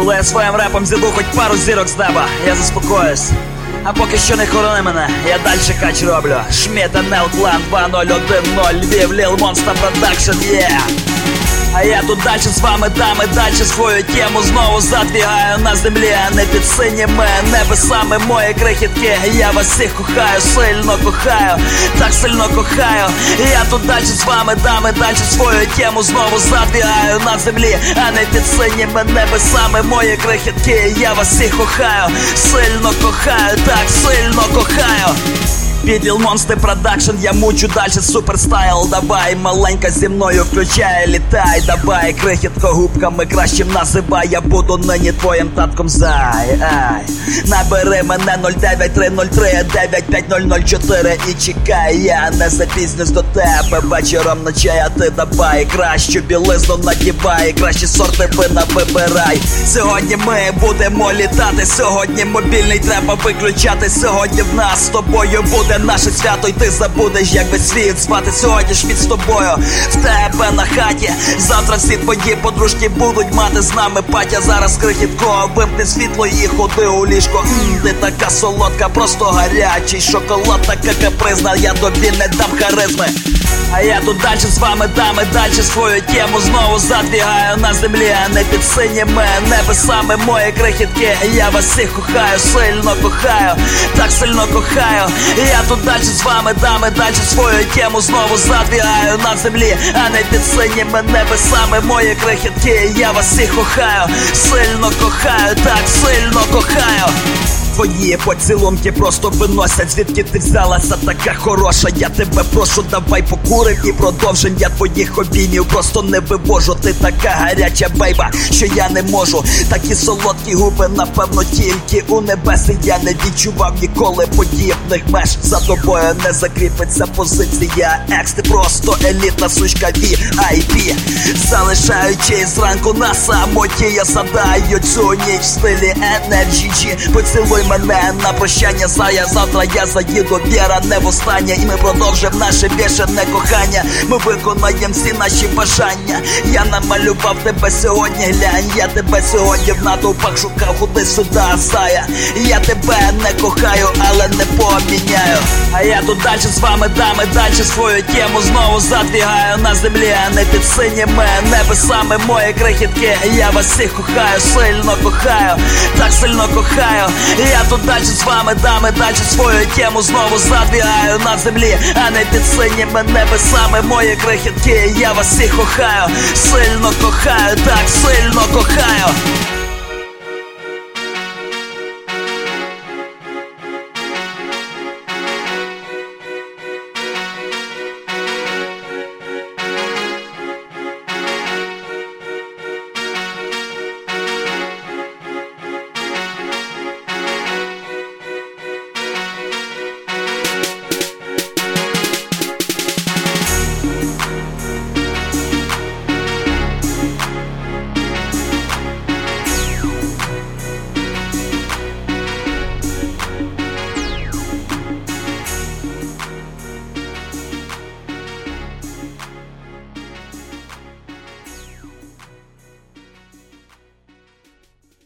Коли я своїм репом зіду хоч пару зірок з неба, я заспокоюсь. А поки що не хорони мене, я дальше кач роблю. Шміт, НЛ, Клан, 2010, Львів, Ліл Монста Продакшн, yeah. А я тут дальше з вами, дами, дальше свою тему знову задвігаю на землі, а не під синіми небесами мої крихітки. Я вас всіх кохаю, сильно кохаю, так сильно кохаю. Я тут дальше з вами, дами, дальше свою тему знову задвігаю на землі, а не під синіми небесами мої крихітки. Я вас всіх кохаю, сильно кохаю, так сильно кохаю. Піділ Монсти Продакшн, я мучу дальше суперстайл. Давай, маленька, зі мною включай, літай. Давай, крихітко, губками кращим називай. Я буду нині твоїм татком, зай. Ай. Набери мене 09303-95004 і чекай, я не запізнюсь до тебе вечором на чай. А ти давай, кращу білизну надівай, кращі сорти вина вибирай. Сьогодні ми будемо літати, сьогодні мобільний треба виключати. Сьогодні в нас з тобою буде наше свято, й ти забудеш, як весь світ звати. Сьогодні ж від з тобою в тебе на хаті. Завтра всі твої подружки будуть мати з нами патя. Зараз, крихітко, вимкни світло і ходи у ліжко. Ти така солодка, просто гарячий шоколад, така капризна, я тобі не дам харизми. А я тут дальше з вами, дами, дальше свою тему знову задвігаю на землі, а не під синіми небесами мої крихітки. Я вас всіх кохаю, сильно кохаю, так сильно кохаю. Я тут дальше з вами, дами, дальше свою тему знову задвігаю на землі, а не під синіми небесами мої крихітки. Я вас всіх кохаю, сильно кохаю, так сильно кохаю. Твої поцілунки просто виносять, звідки ти взялася така хороша. Я тебе прошу, давай покурим і продовжим. Я твоїх обіймів просто не вивожу. Ти така гаряча бейба, що я не можу. Такі солодкі губи, напевно, тільки у небесі. Я не відчував ніколи подібних меж. За тобою не закріпиться позиція екс. Ти просто елітна сучка VIP. Залишаючись зранку на самоті, я задаю цю ніч в стилі NRGG. Поцілуй мене на прощання, зая. Завтра я заїду, віра не востаннє. І ми продовжимо наше бішене кохання. Ми виконаємо всі наші бажання. Я намалював тебе сьогодні, глянь. Я тебе сьогодні в натовпах шукав, ходи сюди, зая. Я тебе не кохаю, але не поміняю. А я тут дальше з вами, дами, дальше свою тему знову задвігаю на землі, а не під синіми небесами мої крихітки. Я вас всіх кохаю, сильно кохаю, так сильно кохаю. Я тут дальше з вами, дами, дальше свою тему знову задвігаю на землі, а не під синіми небесами мої крихітки. Я вас всіх кохаю, сильно кохаю, так сильно кохаю.